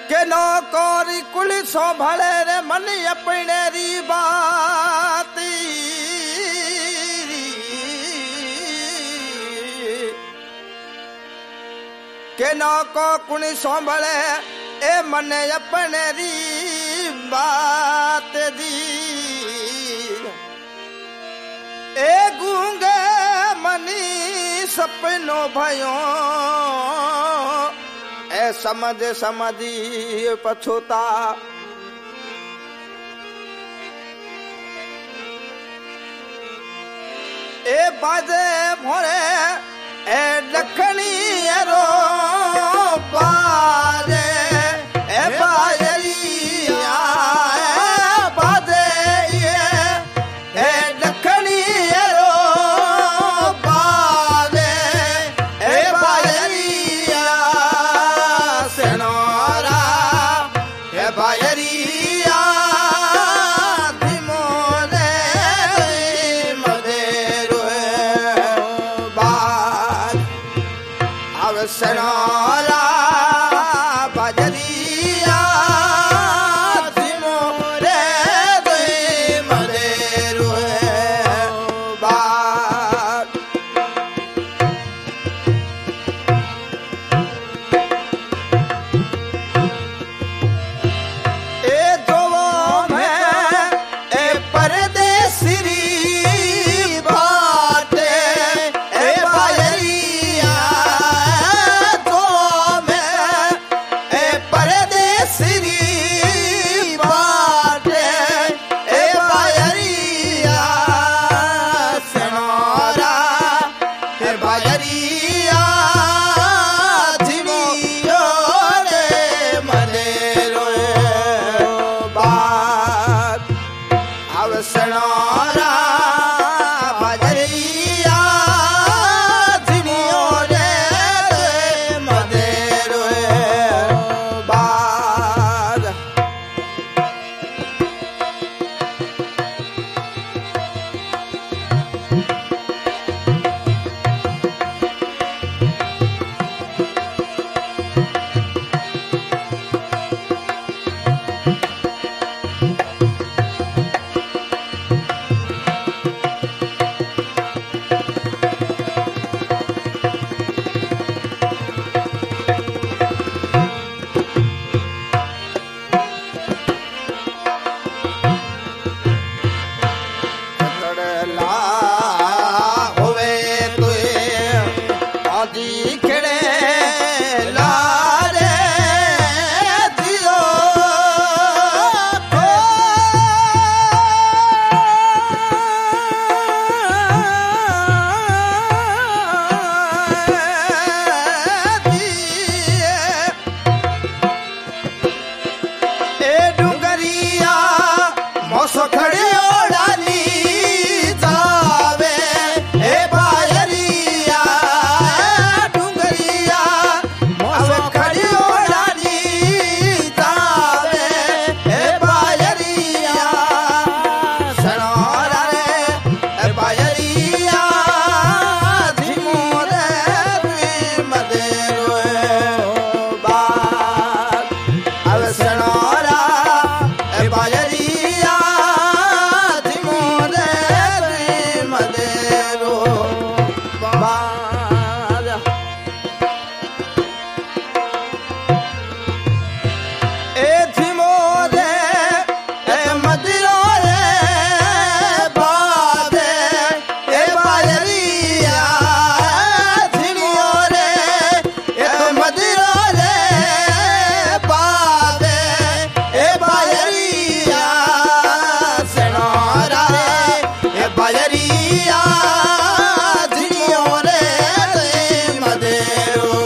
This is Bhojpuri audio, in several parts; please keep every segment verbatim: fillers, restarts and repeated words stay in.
के नौकरी कुल संभले रे मन अपने री बात के नौको कुल संभले ए मन अपने री बात दी ए गूंगे मनी सपनों भयो ए समझ समझी पछोता ए बाजे भोरे ए लखनी रो बाजे ए बाजरिया बाजे ये ए लखनी रो बाजे ए बाजरिया सेनोरा ए बाजरिया धीमोरे मदेरो बाज अब सेनोरा बाजरिया धीमोरे मदेरो बाज ए दोवो में ए परदेसरी बाटे ए बाजरिया दो में ए परदेसरी बाटे ए बाजरिया सनोरा ए बाजरिया धीमियो रे मदेरो बात अब सनोरा बाजरिया धीमियो रे मदेरो बात ला होवे तुए आदि खड़े लारे दियो ए डुंगरिया मौसो खड़े ओढ़ानी जावे ए बाजरिया डुंगरिया मौसो खड़े ओढ़ानी जावे ए बाजरिया सनोरा रे ए बाजरिया धीमोरे मदेरो बात अब सनोरा ए बाजरिया धीमोरे मदेरो बाज ए धीमोरे ए मदेरो रे बाज ए बाजरिया धीमोरे ए मदेरो रे बाज ए बाजरिया सनोरा रे ए बाजरिया धीमोरे मदेरो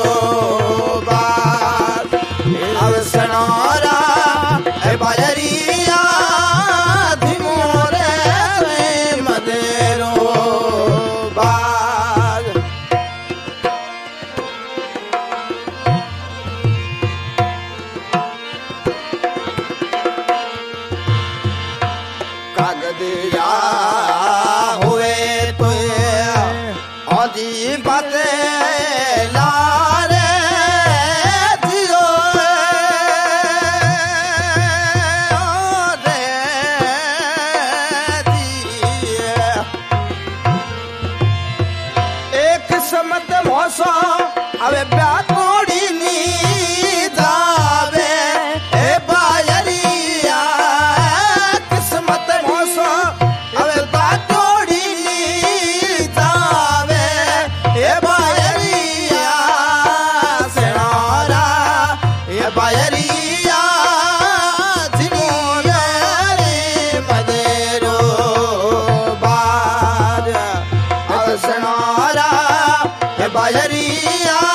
बाज अब सनोरा ए बाजरिया धीमोरे मदेरो बाज कागदिया हुए तुए आदि बाते लारे दियो बायरिया झिनिया रे मदेरो बार असनारा बायरिया